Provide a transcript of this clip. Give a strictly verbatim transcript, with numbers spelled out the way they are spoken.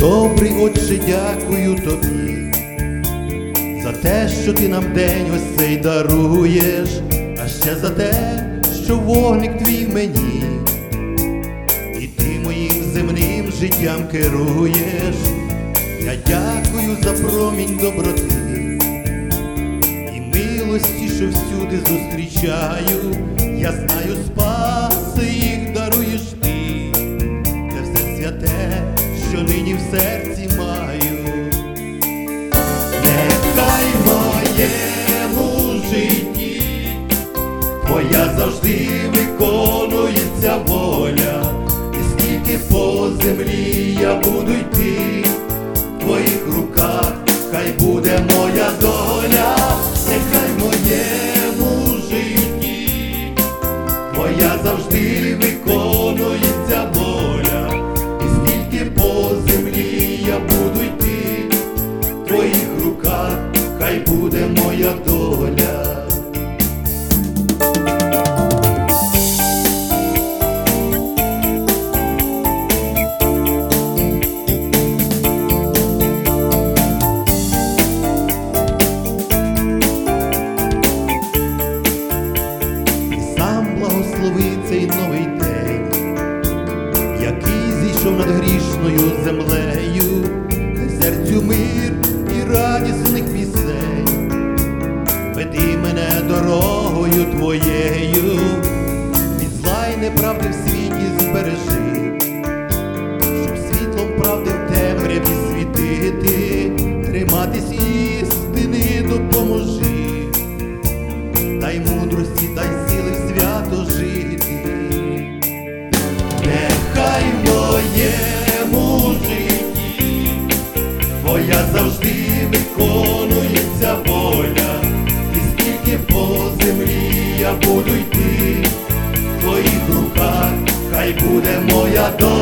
Добрий Отче, дякую тобі за те, що ти нам день ось цей даруєш, а ще за те, що вогник твій в мені, і ти моїм земним життям керуєш. Я дякую за промінь доброти і милості, що всюди зустрічаю. Я знаю, спаси їх даруєш ти, це все святе, що нині в серці маю. Нехай в моєму житті твоя завжди виконується воля, і скільки по землі я буду йти, в твоїх руках хай буде моя доля. Нехай в моєму житті твоя завжди виконується воля, і скільки по землі я буду йти, в твоїх руках хай буде моя доля. Благослови цей новий день, який зійшов над грішною землею. Хай серцю мир і радісних пісень, веди мене дорогою твоєю, від зла й неправди в світі збережи, щоб світлом правди в темряві світити, триматись істини допоможи, дай мудрості, дай сили свято жити. Нехай в моєму житті твоя завжди виконується воля, і скільки по землі я буду йти, в твоїх руках хай буде моя доля.